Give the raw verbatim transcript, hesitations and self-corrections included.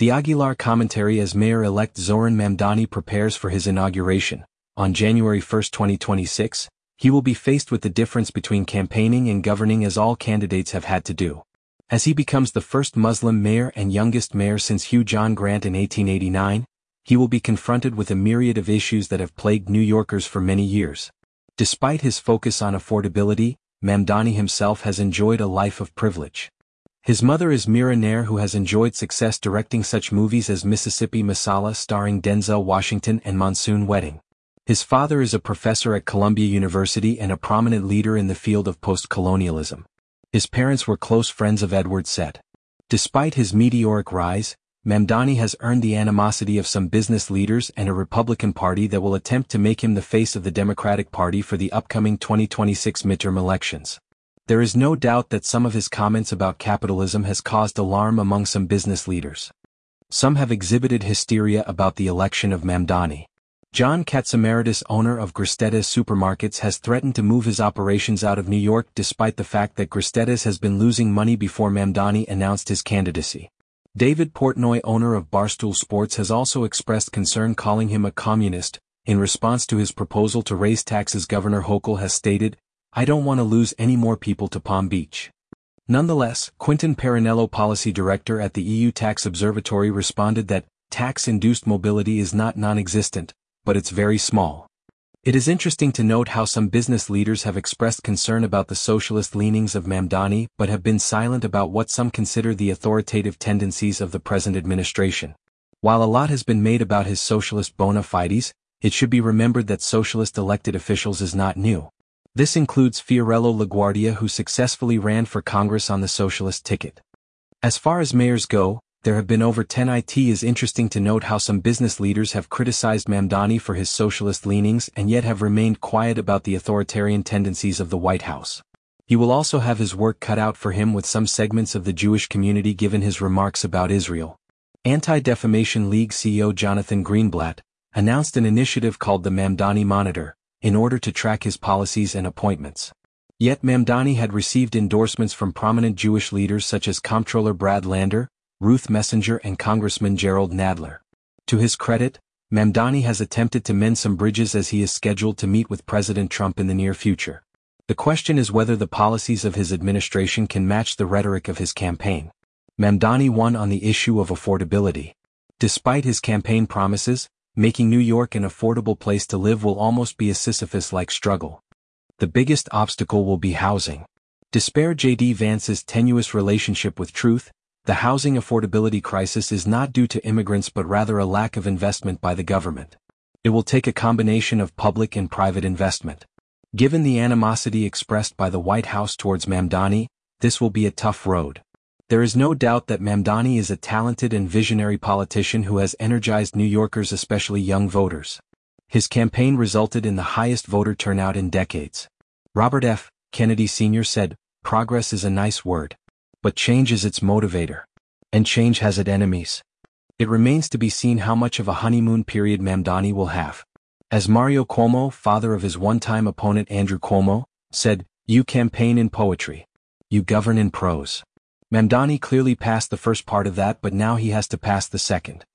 The Aguilar commentary as Mayor-elect Zoran Mamdani prepares for his inauguration. On January first, twenty twenty-six, he will be faced with the difference between campaigning and governing as all candidates have had to do. As he becomes the first Muslim mayor and youngest mayor since Hugh John Grant in eighteen eighty-nine, he will be confronted with a myriad of issues that have plagued New Yorkers for many years. Despite his focus on affordability, Mamdani himself has enjoyed a life of privilege. His mother is Mira Nair, who has enjoyed success directing such movies as Mississippi Masala starring Denzel Washington and Monsoon Wedding. His father is a professor at Columbia University and a prominent leader in the field of post-colonialism. His parents were close friends of Edward Said. Despite his meteoric rise, Mamdani has earned the animosity of some business leaders and a Republican Party that will attempt to make him the face of the Democratic Party for the upcoming twenty twenty-six midterm elections. There is no doubt that some of his comments about capitalism has caused alarm among some business leaders. Some have exhibited hysteria about the election of Mamdani. John Katsimaridis, owner of Gristedes Supermarkets, has threatened to move his operations out of New York despite the fact that Gristedes has been losing money before Mamdani announced his candidacy. David Portnoy, owner of Barstool Sports, has also expressed concern, calling him a communist. In response to his proposal to raise taxes, Governor Hochul has stated, "I don't want to lose any more people to Palm Beach." Nonetheless, Quinton Perinello, policy director at the E U Tax Observatory, responded that tax-induced mobility is not non-existent, but it's very small. It is interesting to note how some business leaders have expressed concern about the socialist leanings of Mamdani but have been silent about what some consider the authoritative tendencies of the present administration. While a lot has been made about his socialist bona fides, it should be remembered that socialist elected officials is not new. This includes Fiorello LaGuardia, who successfully ran for Congress on the socialist ticket. As far as mayors go, there have been over ten. It is interesting to note how some business leaders have criticized Mamdani for his socialist leanings and yet have remained quiet about the authoritarian tendencies of the White House. He will also have his work cut out for him with some segments of the Jewish community given his remarks about Israel. Anti-Defamation League C E O Jonathan Greenblatt announced an initiative called the Mamdani Monitor in order to track his policies and appointments. Yet Mamdani had received endorsements from prominent Jewish leaders such as Comptroller Brad Lander, Ruth Messenger, and Congressman Gerald Nadler. To his credit, Mamdani has attempted to mend some bridges as he is scheduled to meet with President Trump in the near future. The question is whether the policies of his administration can match the rhetoric of his campaign. Mamdani won on the issue of affordability. Despite his campaign promises, making New York an affordable place to live will almost be a Sisyphus-like struggle. The biggest obstacle will be housing. Despite J D Vance's tenuous relationship with truth, the housing affordability crisis is not due to immigrants but rather a lack of investment by the government. It will take a combination of public and private investment. Given the animosity expressed by the White House towards Mamdani, this will be a tough road. There is no doubt that Mamdani is a talented and visionary politician who has energized New Yorkers, especially young voters. His campaign resulted in the highest voter turnout in decades. Robert F. Kennedy Senior said, "Progress is a nice word, but change is its motivator. And change has its enemies." It remains to be seen how much of a honeymoon period Mamdani will have. As Mario Cuomo, father of his one-time opponent Andrew Cuomo, said, "You campaign in poetry. You govern in prose." Mamdani clearly passed the first part of that, but now he has to pass the second.